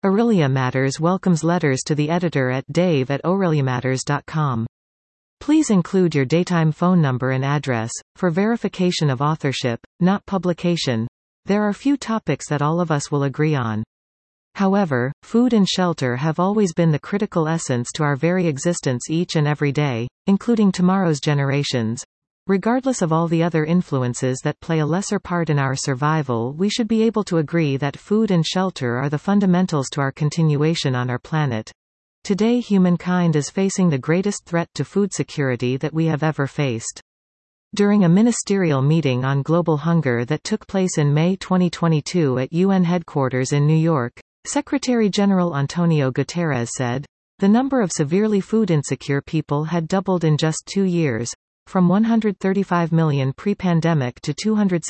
Aurelia Matters welcomes letters to the editor at dave@aureliamatters.com. Please include your daytime phone number and address, for verification of authorship, not publication. There are few topics that all of us will agree on. However, food and shelter have always been the critical essence to our very existence each and every day, including tomorrow's generations. Regardless of all the other influences that play a lesser part in our survival, we should be able to agree that food and shelter are the fundamentals to our continuation on our planet. Today humankind is facing the greatest threat to food security that we have ever faced. During a ministerial meeting on global hunger that took place in May 2022 at UN headquarters in New York, Secretary-General Antonio Guterres said, "The number of severely food insecure people had doubled in just 2 years, from 135 million pre-pandemic to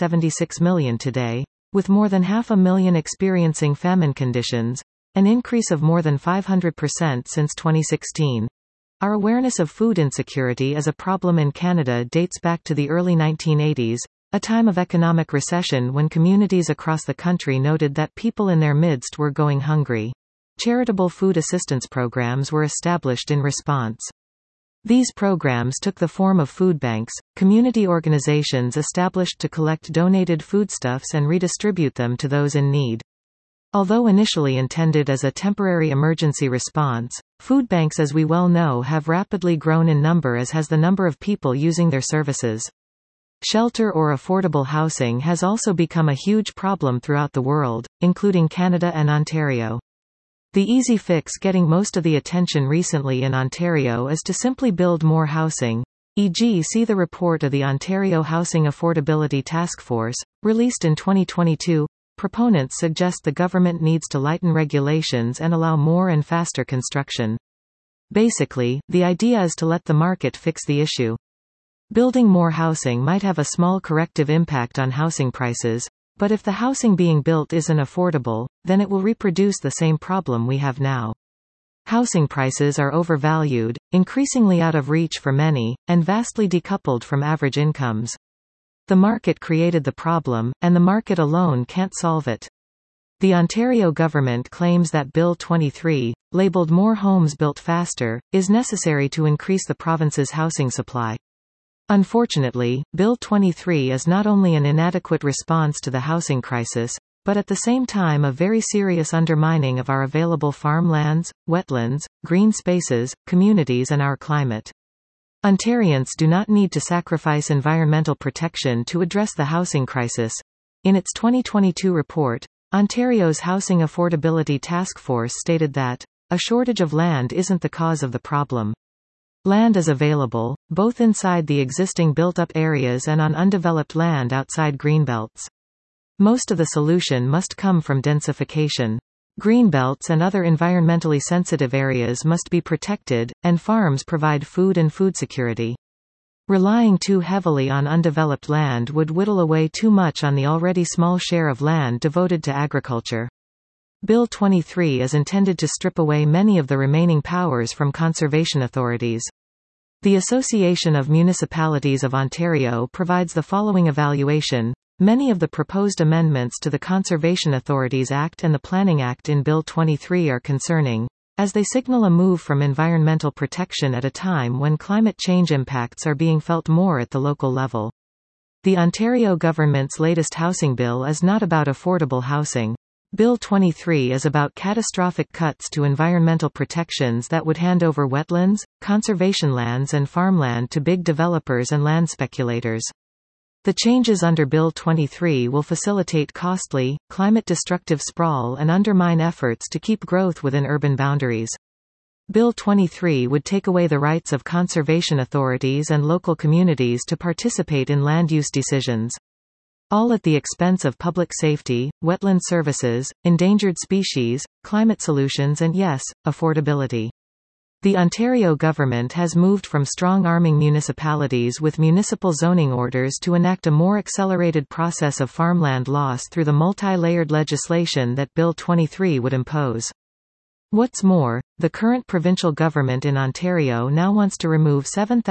276 million today, with more than 500,000 experiencing famine conditions, an increase of more than 500% since 2016. Our awareness of food insecurity as a problem in Canada dates back to the early 1980s, a time of economic recession when communities across the country noted that people in their midst were going hungry. Charitable food assistance programs were established in response. These programs took the form of food banks, community organizations established to collect donated foodstuffs and redistribute them to those in need. Although initially intended as a temporary emergency response, food banks, as we well know, have rapidly grown in number, as has the number of people using their services. Shelter or affordable housing has also become a huge problem throughout the world, including Canada and Ontario. The easy fix getting most of the attention recently in Ontario is to simply build more housing, e.g. see the report of the Ontario Housing Affordability Task Force, released in 2022. Proponents suggest the government needs to lighten regulations and allow more and faster construction. Basically, the idea is to let the market fix the issue. Building more housing might have a small corrective impact on housing prices, but if the housing being built isn't affordable, then it will reproduce the same problem we have now. Housing prices are overvalued, increasingly out of reach for many, and vastly decoupled from average incomes. The market created the problem, and the market alone can't solve it. The Ontario government claims that Bill 23, labelled More Homes Built Faster, is necessary to increase the province's housing supply. Unfortunately, Bill 23 is not only an inadequate response to the housing crisis, but at the same time a very serious undermining of our available farmlands, wetlands, green spaces, communities and our climate. Ontarians do not need to sacrifice environmental protection to address the housing crisis. In its 2022 report, Ontario's Housing Affordability Task Force stated that, "A shortage of land isn't the cause of the problem. Land is available, both inside the existing built-up areas and on undeveloped land outside greenbelts. Most of the solution must come from densification. Greenbelts and other environmentally sensitive areas must be protected, and farms provide food and food security. Relying too heavily on undeveloped land would whittle away too much on the already small share of land devoted to agriculture." Bill 23 is intended to strip away many of the remaining powers from conservation authorities. The Association of Municipalities of Ontario provides the following evaluation. Many of the proposed amendments to the Conservation Authorities Act and the Planning Act in Bill 23 are concerning, as they signal a move from environmental protection at a time when climate change impacts are being felt more at the local level. The Ontario government's latest housing bill is not about affordable housing. Bill 23 is about catastrophic cuts to environmental protections that would hand over wetlands, conservation lands and farmland to big developers and land speculators. The changes under Bill 23 will facilitate costly, climate-destructive sprawl and undermine efforts to keep growth within urban boundaries. Bill 23 would take away the rights of conservation authorities and local communities to participate in land use decisions. All at the expense of public safety, wetland services, endangered species, climate solutions and yes, affordability. The Ontario government has moved from strong-arming municipalities with municipal zoning orders to enact a more accelerated process of farmland loss through the multi-layered legislation that Bill 23 would impose. What's more, the current provincial government in Ontario now wants to remove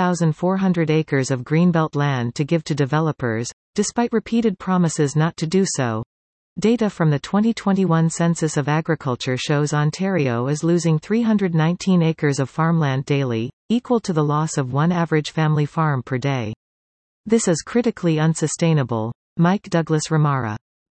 7,400 acres of greenbelt land to give to developers, despite repeated promises not to do so. Data from the 2021 Census of Agriculture shows Ontario is losing 319 acres of farmland daily, equal to the loss of one average family farm per day. This is critically unsustainable. Mike Douglas Ramara.